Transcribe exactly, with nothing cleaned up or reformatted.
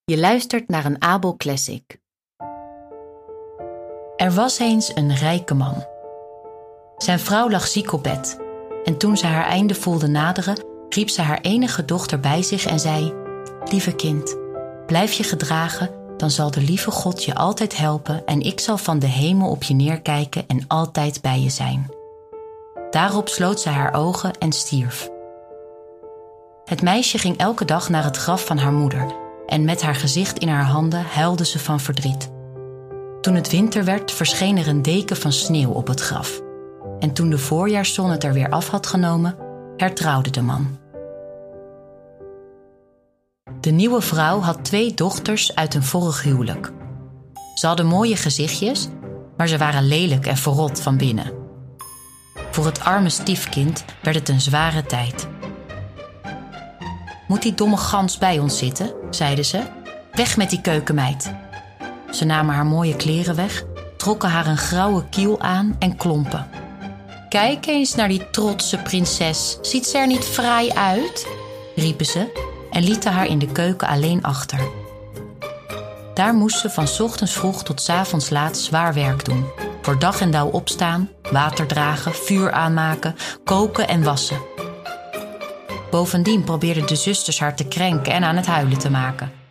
Je luistert naar een Abel Classic. Er was eens een rijke man. Zijn vrouw lag ziek op bed. En toen ze haar einde voelde naderen, riep ze haar enige dochter bij zich en zei: Lieve kind, blijf je gedragen, dan zal de lieve God je altijd helpen en ik zal van de hemel op je neerkijken en altijd bij je zijn. Daarop sloot ze haar ogen en stierf. Het meisje ging elke dag naar het graf van haar moeder en met haar gezicht in haar handen huilde ze van verdriet. Toen het winter werd, verscheen er een deken van sneeuw op het graf. En toen de voorjaarszon het er weer af had genomen, hertrouwde de man. De nieuwe vrouw had twee dochters uit een vorig huwelijk. Ze hadden mooie gezichtjes, maar ze waren lelijk en verrot van binnen. Voor het arme stiefkind werd het een zware tijd. Moet die domme gans bij ons zitten, zeiden ze. Weg met die keukenmeid. Ze namen haar mooie kleren weg, trokken haar een grauwe kiel aan en klompen. Kijk eens naar die trotse prinses, ziet ze er niet fraai uit? Riepen ze en lieten haar in de keuken alleen achter. Daar moest ze van 's ochtends vroeg tot 's avonds laat zwaar werk doen. Voor dag en dauw opstaan, water dragen, vuur aanmaken, koken en wassen. Bovendien probeerden de zusters haar te krenken en aan het huilen te maken.